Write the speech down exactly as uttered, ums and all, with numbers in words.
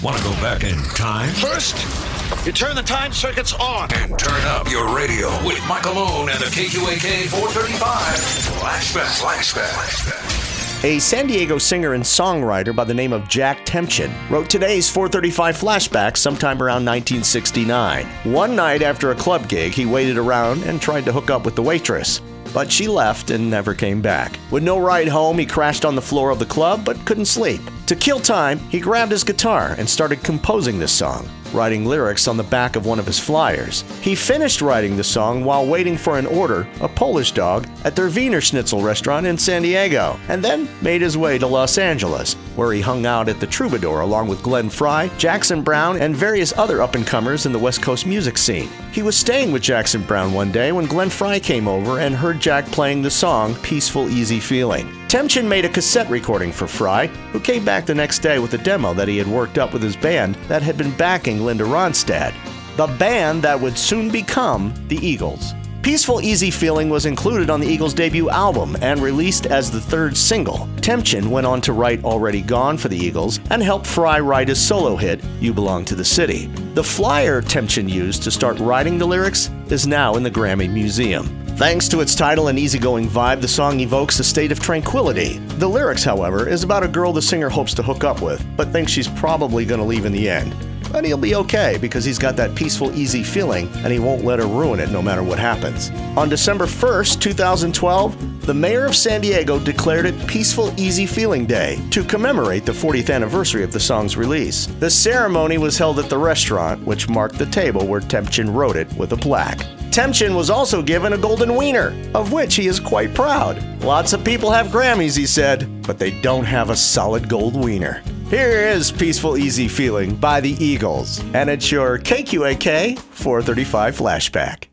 Want to go back in time? First, you turn the time circuits on. And turn up your radio with Michael Moon and the K Q A K four thirty-five Flashback. Flashback. A San Diego singer and songwriter by the name of Jack Temchin wrote today's four thirty-five Flashback sometime around nineteen sixty-nine. One night after a club gig, he waited around and tried to hook up with the waitress. But she left and never came back. With no ride home, he crashed on the floor of the club but couldn't sleep. To kill time, he grabbed his guitar and started composing this song, writing lyrics on the back of one of his flyers. He finished writing the song while waiting for an order, a Polish dog, at their Wiener Schnitzel restaurant in San Diego, and then made his way to Los Angeles, where he hung out at the Troubadour along with Glenn Frey, Jackson Browne, and various other up-and-comers in the West Coast music scene. He was staying with Jackson Browne one day when Glenn Frey came over and heard Jack playing the song Peaceful Easy Feeling. Temchin made a cassette recording for Frey, who came back the next day with a demo that he had worked up with his band that had been backing Linda Ronstadt, the band that would soon become the Eagles. Peaceful Easy Feeling was included on the Eagles' debut album and released as the third single. Temchin went on to write Already Gone for the Eagles and helped Frey write his solo hit, You Belong to the City. The flyer Temchin used to start writing the lyrics is now in the Grammy Museum. Thanks to its title and easygoing vibe, the song evokes a state of tranquility. The lyrics, however, is about a girl the singer hopes to hook up with, but thinks she's probably going to leave in the end. But he'll be okay because he's got that peaceful, easy feeling, and he won't let her ruin it no matter what happens. On December first, twenty twelve, the mayor of San Diego declared it Peaceful Easy Feeling Day to commemorate the fortieth anniversary of the song's release. The ceremony was held at the restaurant, which marked the table where Temchin wrote it with a plaque. Temchin was also given a golden wiener, of which he is quite proud. Lots of people have Grammys, he said, but they don't have a solid gold wiener. Here is Peaceful Easy Feeling by the Eagles, and it's your K Q A K four thirty-five Flashback.